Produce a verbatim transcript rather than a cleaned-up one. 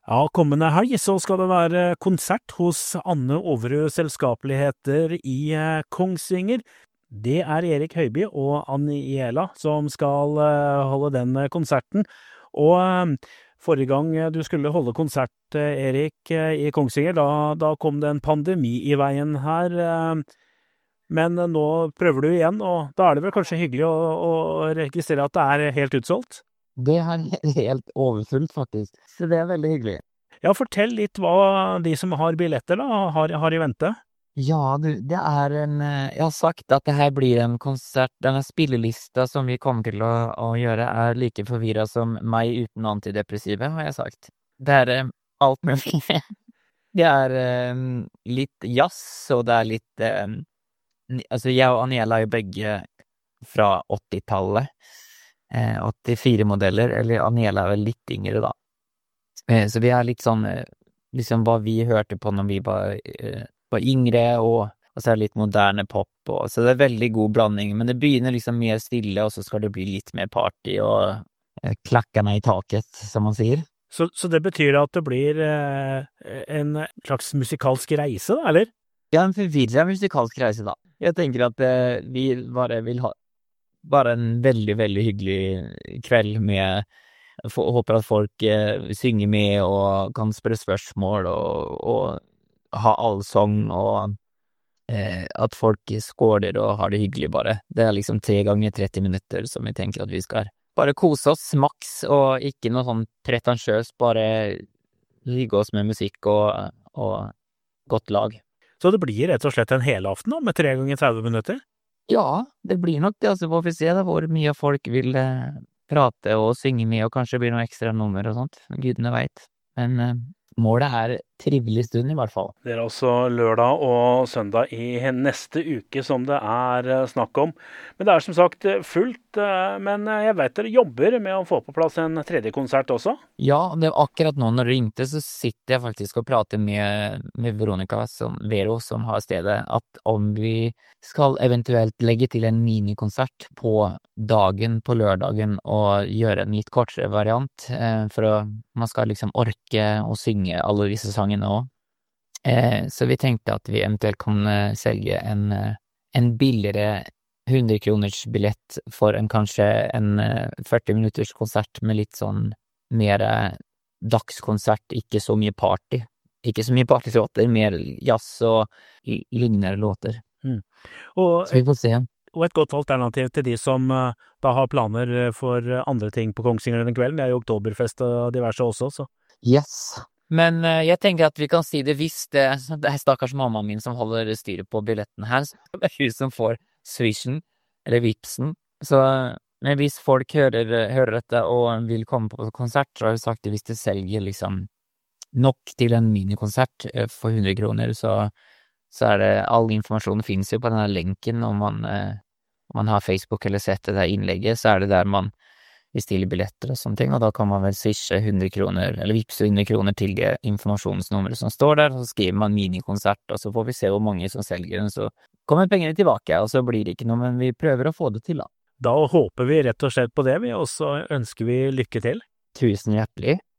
Ja, kommende helg så skal det være konsert hos Anne Overø Selskapeligheter i eh, Kongsvinger. Det er Erik Høiby og Aniela som skal eh, holde den eh, konserten. Og eh, forrige gang eh, du skulle holde konsert, eh, Erik, eh, i Kongsvinger, da, da kom det en pandemi i veien her. Eh, men eh, nå prøver du igjen, og da er det vel kanskje hyggelig å, å registrere at det er helt utsolgt? Det er helt overfullt, faktisk. Så det er veldig hyggelig. Ja, fortell litt hva de som har billetter da, har, har i vente. Ja, du, det er en eh, Jeg har sagt at det her blir en konsert. Denne spillelista som vi kommer til å, å gjøre, er like forvirra som meg uten antidepressive, har jeg sagt. Det er eh, alt mulig. Det er eh, litt jazz, og det er litt eh, ni- Altså, jeg og Aniela er jo begge fra åttitallet. Eh, åttifire-modeller, eller Aniela er vel litt yngre, da. Eh, så vi er litt sånn eh, liksom hva vi hørte på når vi var, eh, var yngre, og, og så er det litt moderne pop, og, så det er veldig god blanding, men det begynner liksom mer stille, og så skal det bli litt mer party, og eh, klakkarna i taket, som man sier. Så, så det betyr at det blir eh, en slags musikalsk reise, da, eller? Ja, en forvirret musikalsk reise, da. Jeg tenker at eh, vi bare vil ha bare en veldig, veldig hyggelig kveld med få- Håper at folk eh, synger med og kan spørre spørsmål og, og ha allsang, og eh, at folk skåler og har det hyggelig, bare. Det er liksom tre ganger tretti minutter som vi tenker at vi skal bare kose oss maks, og ikke noe sånn pretentiøst, bare hygge oss med musikk og, og godt lag. Så det blir rett og slett en helaften da, med tre ganger tretti minutter? Ja, det blir nok det, altså får vi se da hvor mye folk vil eh, prate og synge med, og kanskje blir noe ekstra nummer og sånt, gudene vet. Men eh, målet er trivelig stund i hvert fall. Det er altså lørdag og søndag i neste uke som det er eh, snakk om. Men det er som sagt eh, fullt, eh, men eh, jeg vet dere jobber med å få på plass en tredje konsert også. Ja, det er akkurat nå når du ringte, så sitter jeg faktisk og prater med, med Veronica, som, Vero, som har stedet, at om vi skal eventuelt legge til en minikonsert på dagen på lørdagen og gjøre en litt kortere variant, eh, for å, man skal liksom orke å synge alle disse sangene også. Eh, så vi tenkte at vi eventuelt kan eh, selge en, eh, en billigere hundre kroners billett for en kanskje en eh, førti minutters konsert med litt sånn mer eh, dagskonsert, ikke så mye party. Ikke så mye partylåter, mer jazz og l- lignende låter. Og, Så vi får se. og et godt alternativ til de som eh, da har planer eh, for eh, andre ting på Kongsvinger den kvelden. Det er jo oktoberfest og diverse også, så. Yes. Men eh, jeg tenker at vi kan si det hvis det, det er stakkars mammaen min som holder styret på billetten her, så det er hun som får swishen, eller vipsen. Så men hvis folk hører, hører dette og vil komme på konsert, så har jeg sagt at hvis det selger liksom nok til en minikonsert eh, for hundre kroner, så, så er det all informasjon finnes jo på denne lenken. Om man, eh, om man har Facebook eller sett det der innlegget, så er det der man bestiller billetter og sånne ting, og da kan man vel swishe hundre kroner, eller vipse hundre kroner til det informasjonsnummeret som står der, og så skriver man minikonsert, og så får vi se hvor mange som selger den, så kommer pengene tilbake, og så blir det ikke noe, men vi prøver å få det til, da. Da håper vi rett og slett på det, vi, og så ønsker vi lykke til. Tusen hjertelig.